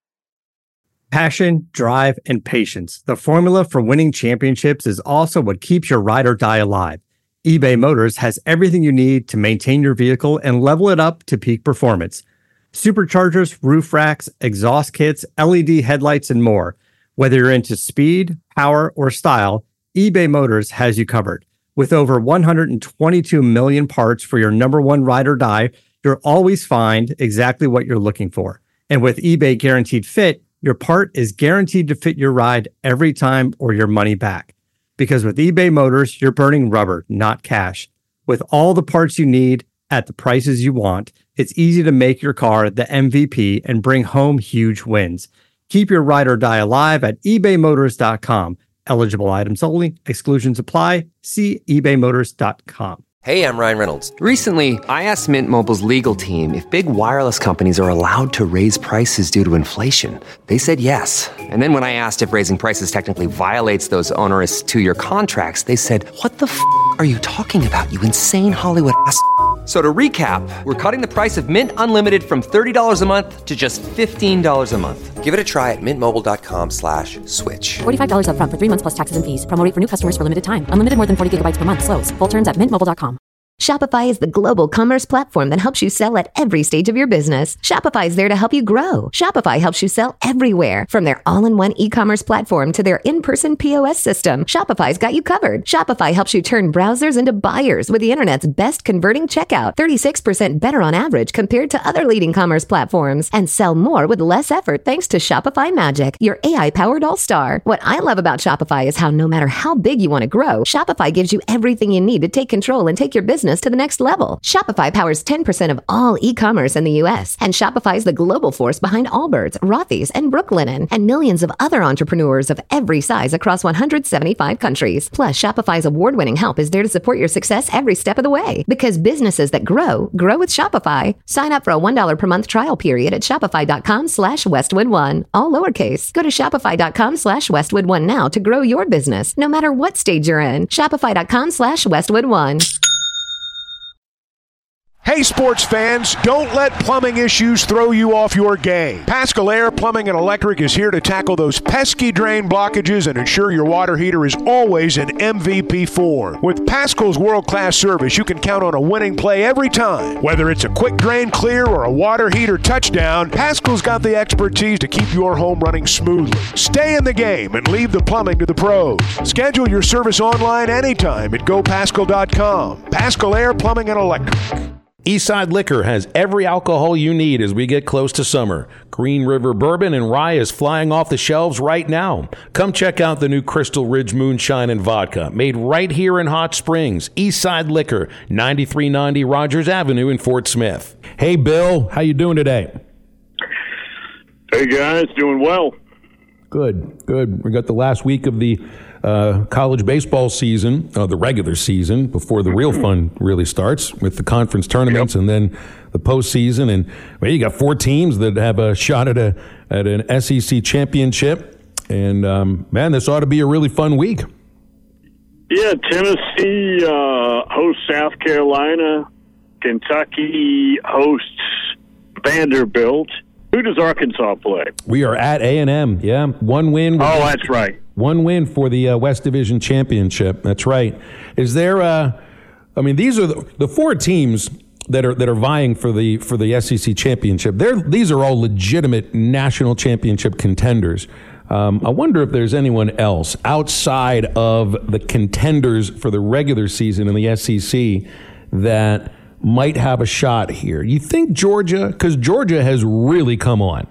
Passion, drive, and patience. The formula for winning championships is also what keeps your ride or die alive. eBay Motors has everything you need to maintain your vehicle and level it up to peak performance. Superchargers, roof racks, exhaust kits, L E D headlights, and more. Whether you're into speed, power, or style, eBay Motors has you covered. With over one hundred twenty-two million parts for your number one ride or die, you'll always find exactly what you're looking for. And with eBay Guaranteed Fit, your part is guaranteed to fit your ride every time or your money back. Because with eBay Motors, you're burning rubber, not cash. With all the parts you need at the prices you want, it's easy to make your car the M V P and bring home huge wins. Keep your ride or die alive at ebay motors dot com. Eligible items only. Exclusions apply. See ebay motors dot com. Hey, I'm Ryan Reynolds. Recently, I asked Mint Mobile's legal team if big wireless companies are allowed to raise prices due to inflation. They said yes. And then when I asked if raising prices technically violates those onerous two-year contracts, they said, "What the f*** are you talking about, you insane Hollywood ass f- So to recap, we're cutting the price of Mint Unlimited from thirty dollars a month to just fifteen dollars a month. Give it a try at mintmobile.com slash switch. forty-five dollars up front for three months plus taxes and fees. Promo rate for new customers for limited time. Unlimited more than forty gigabytes per month. Slows full terms at mint mobile dot com. Shopify is the global commerce platform that helps you sell at every stage of your business. Shopify is there to help you grow. Shopify helps you sell everywhere, from their all-in-one e-commerce platform to their in-person P O S system. Shopify's got you covered. Shopify helps you turn browsers into buyers with the internet's best converting checkout, thirty-six percent better on average compared to other leading commerce platforms, and sell more with less effort thanks to Shopify Magic, your A I-powered all-star. What I love about Shopify is how no matter how big you want to grow, Shopify gives you everything you need to take control and take your business to the next level. Shopify powers ten percent of all e-commerce in the U S, and Shopify is the global force behind Allbirds, Rothy's, and Brooklinen, and millions of other entrepreneurs of every size across one hundred seventy-five countries. Plus, Shopify's award-winning help is there to support your success every step of the way. Because businesses that grow, grow with Shopify. Sign up for a one dollar per month trial period at shopify.com slash Westwood One. All lowercase. Go to shopify.com slash Westwood One now to grow your business, no matter what stage you're in. Shopify.com slash Westwood One. Hey, sports fans, don't let plumbing issues throw you off your game. Pascal Air Plumbing and Electric is here to tackle those pesky drain blockages and ensure your water heater is always in M V P form. With Pascal's world-class service, you can count on a winning play every time. Whether it's a quick drain clear or a water heater touchdown, Pascal's got the expertise to keep your home running smoothly. Stay in the game and leave the plumbing to the pros. Schedule your service online anytime at go pascal dot com. Pascal Air Plumbing and Electric. Eastside Liquor has every alcohol you need as we get close to summer. Green River Bourbon and Rye is flying off the shelves right now. Come check out the new Crystal Ridge Moonshine and Vodka, made right here in Hot Springs. Eastside Liquor, ninety-three ninety Rogers Avenue in Fort Smith. Hey, Bill, how you doing today? Hey, guys, doing well. Good, good. We got the last week of the uh, college baseball season, uh, the regular season, before the real fun really starts with the conference tournaments, yep. And then the postseason. And well, you got four teams that have a shot at a at an S E C championship. And um, man, this ought to be a really fun week. Yeah, Tennessee uh, hosts South Carolina. Kentucky hosts Vanderbilt. Who does Arkansas play? We are at A and M, yeah. One win. Oh, that's right. One win for the uh, West Division Championship. That's right. Is there, uh, I mean, these are the, the four teams that are that are vying for the for the S E C Championship. They're, these are all legitimate national championship contenders. Um, I wonder if there's anyone else outside of the contenders for the regular season in the S E C that might have a shot here. You think Georgia, because Georgia has really come on.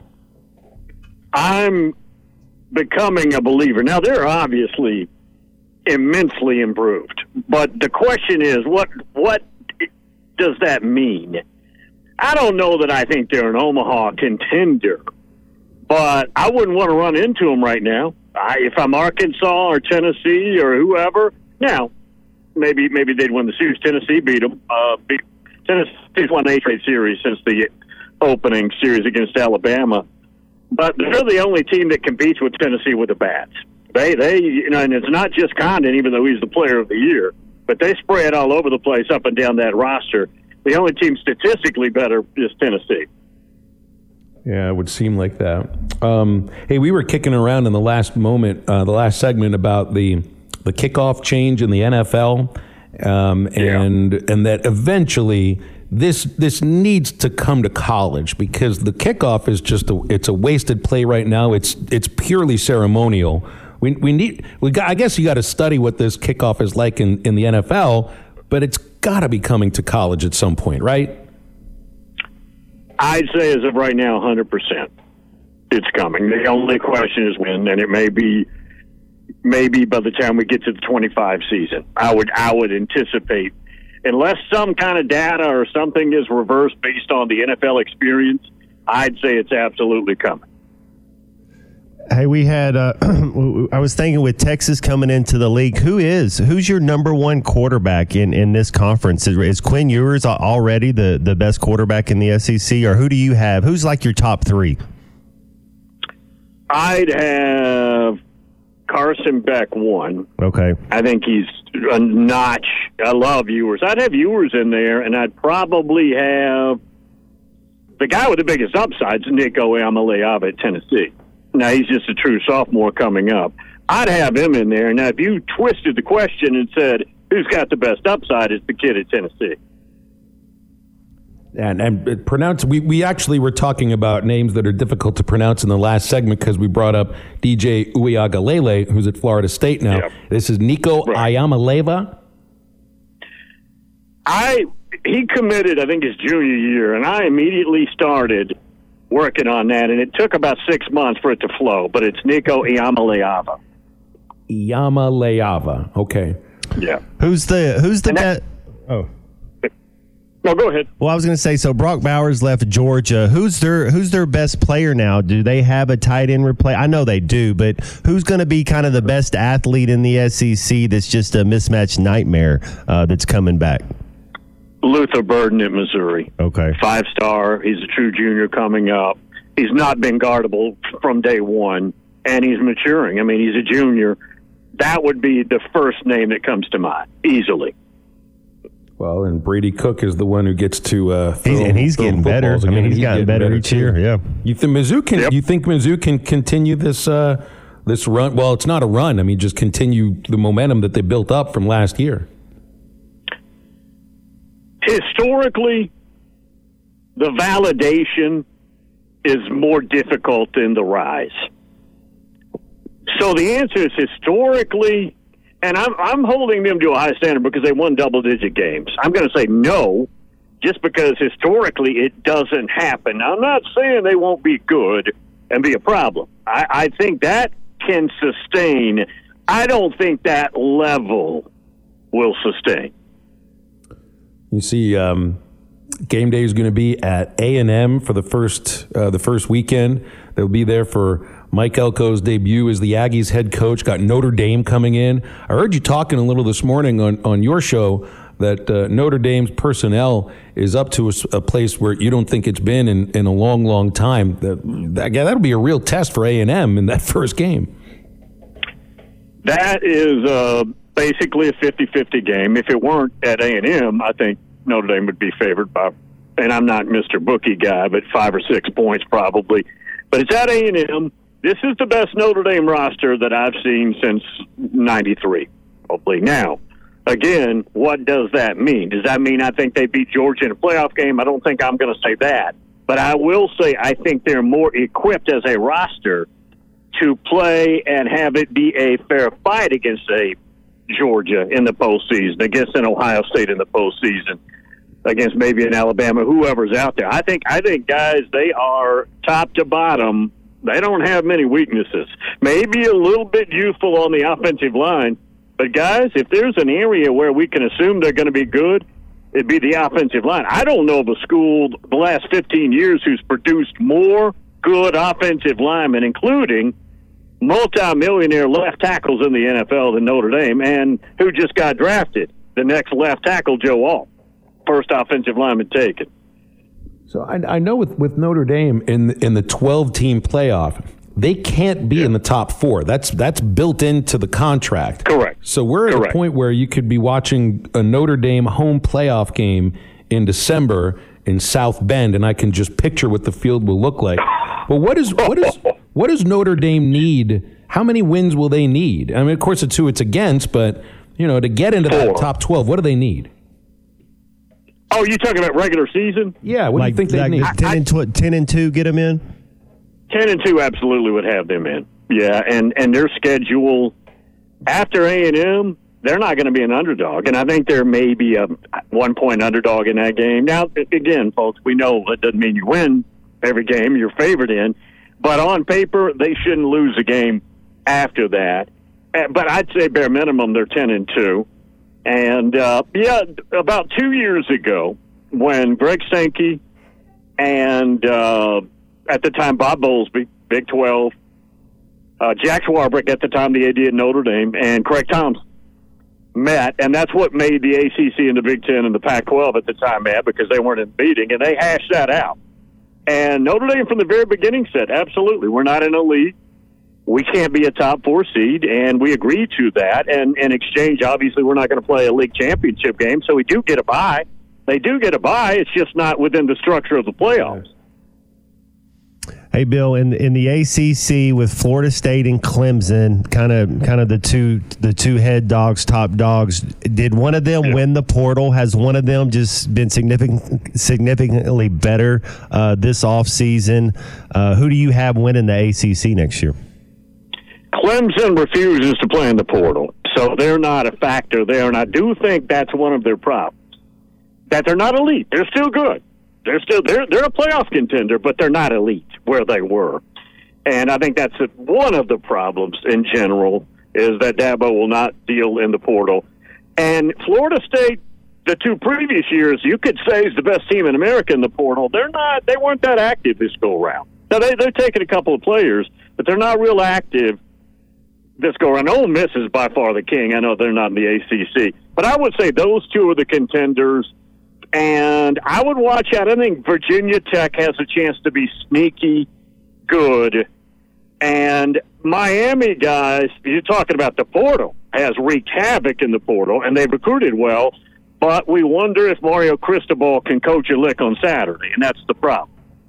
I'm becoming a believer. Now, they're obviously immensely improved, but the question is, what what does that mean? I don't know that I think they're an Omaha contender, but I wouldn't want to run into them right now. I, if I'm Arkansas or Tennessee or whoever, now, maybe maybe they'd win the series. Tennessee beat them. Uh, beat Tennessee's won eight straight series since the opening series against Alabama. But they're the only team that competes with Tennessee with the bats. They, they, you know, and it's not just Condon, even though he's the player of the year, but they spread all over the place up and down that roster. The only team statistically better is Tennessee. Yeah, it would seem like that. Um, hey, we were kicking around in the last moment, uh, the last segment about the the kickoff change in the N F L, um, and yeah. and that eventually this this needs to come to college because the kickoff is just a, it's a wasted play right now. It's it's purely ceremonial. We we need we got, I guess you got to study what this kickoff is like in, in the N F L, but it's got to be coming to college at some point, right? I'd say as of right now, one hundred percent it's coming. The only question is when, and it may be maybe by the time we get to the twenty-five season. I would I would anticipate, unless some kind of data or something is reversed based on the N F L experience, I'd say it's absolutely coming. Hey, we had, uh, I was thinking with Texas coming into the league, who is, who's your number one quarterback in, in this conference? Is, is Quinn Ewers already the, the best quarterback in the S E C, or who do you have? Who's like your top three? I'd have Carson Beck one. Okay. I think he's a notch. I love Ewers. I'd have Ewers in there, and I'd probably have the guy with the biggest upsides, Nico Iamaleava at Tennessee. Now, he's just a true sophomore coming up. I'd have him in there. Now, if you twisted the question and said, who's got the best upside, it's the kid at Tennessee. And and pronounce we, we actually were talking about names that are difficult to pronounce in the last segment because we brought up D J Uiagalelei, who's at Florida State now. Yep. This is Nico right. Iamaleava. I he committed, I think, his junior year, and I immediately started working on that, and it took about six months for it to flow, but it's Nico Iamaleava. Iamaleava, okay. Yeah. Who's the who's the best? Oh. No, go ahead. Well, I was going to say, so Brock Bowers left Georgia. Who's their who's their best player now? Do they have a tight end replay? I know they do, but who's going to be kind of the best athlete in the S E C that's just a mismatched nightmare uh, that's coming back? Luther Burden at Missouri. Okay. Five-star. He's a true junior coming up. He's not been guardable from day one, and he's maturing. I mean, he's a junior. That would be the first name that comes to mind, easily. Well, and Brady Cook is the one who gets to uh, throw, he's, and he's getting better. I mean, he's, he's gotten better, better each year. Yeah. You think Mizzou can? Yep. You think Mizzou can continue this uh, this run? Well, it's not a run. I mean, just continue the momentum that they built up from last year. Historically, the validation is more difficult than the rise. So the answer is historically. And I'm I'm holding them to a high standard because they won double-digit games. I'm going to say no, just because historically it doesn't happen. I'm not saying they won't be good and be a problem. I, I think that can sustain. I don't think that level will sustain. You see, um, game day is going to be at A and M for the first uh, the first weekend. They'll be there for Mike Elko's debut as the Aggies head coach. Got Notre Dame coming in. I heard you talking a little this morning on, on your show that uh, Notre Dame's personnel is up to a, a place where you don't think it's been in, in a long, long time. That, that, yeah, that'll be a real test for A and M in that first game. That is uh, basically a fifty-fifty game. If it weren't at A and M, I think Notre Dame would be favored by, and I'm not Mister Bookie guy, but five or six points probably. But it's at A and M. This is the best Notre Dame roster that I've seen since ninety-three, hopefully. Now, again, what does that mean? Does that mean I think they beat Georgia in a playoff game? I don't think I'm going to say that. But I will say I think they're more equipped as a roster to play and have it be a fair fight against a Georgia in the postseason, against an Ohio State in the postseason, against maybe an Alabama, whoever's out there. I think, I think, guys, they are top to bottom. They don't have many weaknesses. Maybe a little bit youthful on the offensive line. But, guys, if there's an area where we can assume they're going to be good, it'd be the offensive line. I don't know of a school the last fifteen years who's produced more good offensive linemen, including multi-millionaire left tackles in the N F L than Notre Dame, and who just got drafted, the next left tackle, Joe Alt, first offensive lineman taken. So I, I know with, with Notre Dame in in the twelve-team playoff, they can't be yeah. in the top four. That's that's built into the contract. Correct. So we're at Correct. a point where you could be watching a Notre Dame home playoff game in December in South Bend, and I can just picture what the field will look like. But what is what is what does Notre Dame need? How many wins will they need? I mean, of course, it's who it's against, but you know, to get into Four. that top twelve, what do they need? Oh, you talking about regular season? Yeah, what like, do you think they like need? ten and tw- ten and two, get them in. Ten and two absolutely would have them in. Yeah, and and their schedule after A and M, they're not going to be an underdog, and I think there may be a one point underdog in that game. Now, again, folks, we know that doesn't mean you win every game you're favored in, but on paper they shouldn't lose a game after that. But I'd say bare minimum they're ten and two. And, uh, yeah, about two years ago when Greg Sankey and, uh, at the time, Bob Bowlesby, Big twelve, uh, Jack Swarbrick at the time, the A D at Notre Dame, and Craig Thompson met, and that's what made the A C C and the Big Ten and the Pac twelve at the time mad, because they weren't in the meeting, and they hashed that out. And Notre Dame from the very beginning said, absolutely, we're not in a league. We can't be a top four seed, and we agreed to that. And in exchange, obviously, we're not going to play a league championship game, so we do get a bye. They do get a bye. It's just not within the structure of the playoffs. Hey, Bill, in in the A C C with Florida State and Clemson, kind of kind of the two the two head dogs, top dogs. Did one of them yeah. win the portal? Has one of them just been significant, significantly better uh, this offseason? Uh, who do you have winning the A C C next year? Clemson refuses to play in the portal, so they're not a factor there, and I do think that's one of their problems, that they're not elite. They're still good. They're still they're they're a playoff contender, but they're not elite where they were. And I think that's one of the problems in general, is that Dabo will not deal in the portal. And Florida State, the two previous years, you could say is the best team in America in the portal. They're not. They weren't that active this go round. Now they they're taking a couple of players, but they're not real active this go around. Ole Miss is by far the king. I know they're not in the A C C, but I would say those two are the contenders. And I would watch out. I think Virginia Tech has a chance to be sneaky good. And Miami, guys, you're talking about the portal, has wreaked havoc in the portal, and they've recruited well. But we wonder if Mario Cristobal can coach a lick on Saturday, and that's the problem.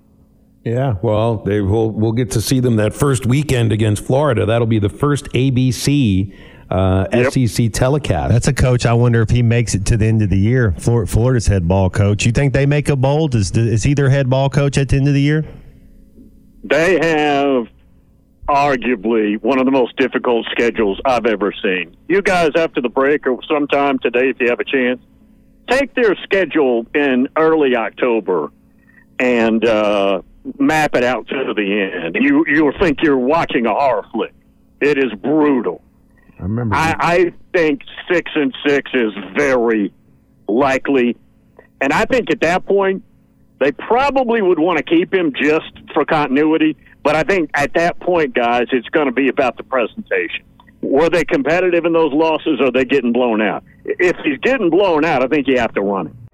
Yeah, well, they will. We'll get to see them that first weekend against Florida. That'll be the first A B C uh, yep. S E C telecast. That's a coach. I wonder if he makes it to the end of the year. Florida's head ball coach. You think they make a bowl? Is is he their head ball coach at the end of the year? They have arguably one of the most difficult schedules I've ever seen. You guys, after the break or sometime today, if you have a chance, take their schedule in early October and uh, map it out to the end. You you'll think you're watching a horror flick. It is brutal. I remember. I, I think six and six is very likely, and I think at that point they probably would want to keep him just for continuity. But I think at that point, guys, it's going to be about the presentation. Were they competitive in those losses, or are they getting blown out? If he's getting blown out, I think you have to run it.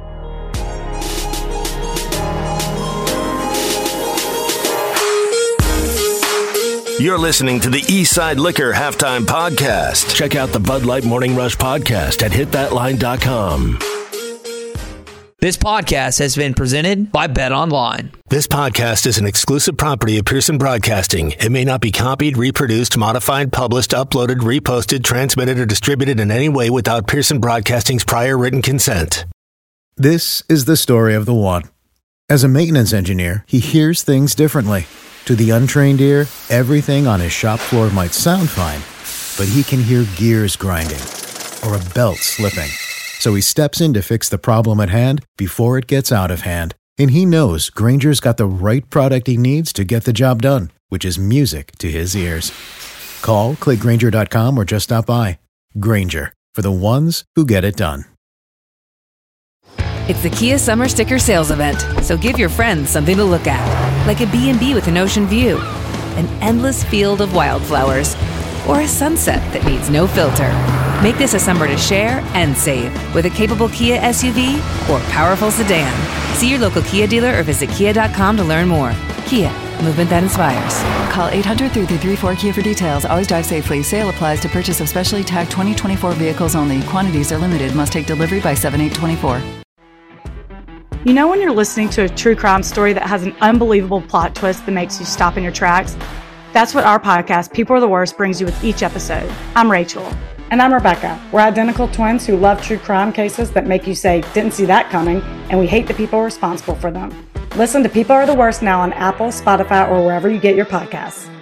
You're listening to the Eastside Liquor Halftime Podcast. Check out the Bud Light Morning Rush Podcast at hit that line dot com. This podcast has been presented by Bet Online. This podcast is an exclusive property of Pearson Broadcasting. It may not be copied, reproduced, modified, published, uploaded, reposted, transmitted, or distributed in any way without Pearson Broadcasting's prior written consent. This is the story of the one. As a maintenance engineer, he hears things differently. To the untrained ear, everything on his shop floor might sound fine, but he can hear gears grinding or a belt slipping. So he steps in to fix the problem at hand before it gets out of hand. And he knows Grainger's got the right product he needs to get the job done, which is music to his ears. Call, click Grainger dot com, or just stop by. Grainger, for the ones who get it done. It's the Kia Summer Sticker Sales Event, so give your friends something to look at, like a B and B with an ocean view, an endless field of wildflowers, or a sunset that needs no filter. Make this a summer to share and save with a capable Kia S U V or powerful sedan. See your local Kia dealer or visit kia dot com to learn more. Kia, movement that inspires. Call eight hundred, three three three, four Kia for details. Always drive safely. Sale applies to purchase of specially tagged twenty twenty-four vehicles only. Quantities are limited. Must take delivery by seven eight twenty-four. You know when you're listening to a true crime story that has an unbelievable plot twist that makes you stop in your tracks? That's what our podcast, People Are the Worst, brings you with each episode. I'm Rachel. And I'm Rebecca. We're identical twins who love true crime cases that make you say, didn't see that coming, and we hate the people responsible for them. Listen to People Are the Worst now on Apple, Spotify, or wherever you get your podcasts.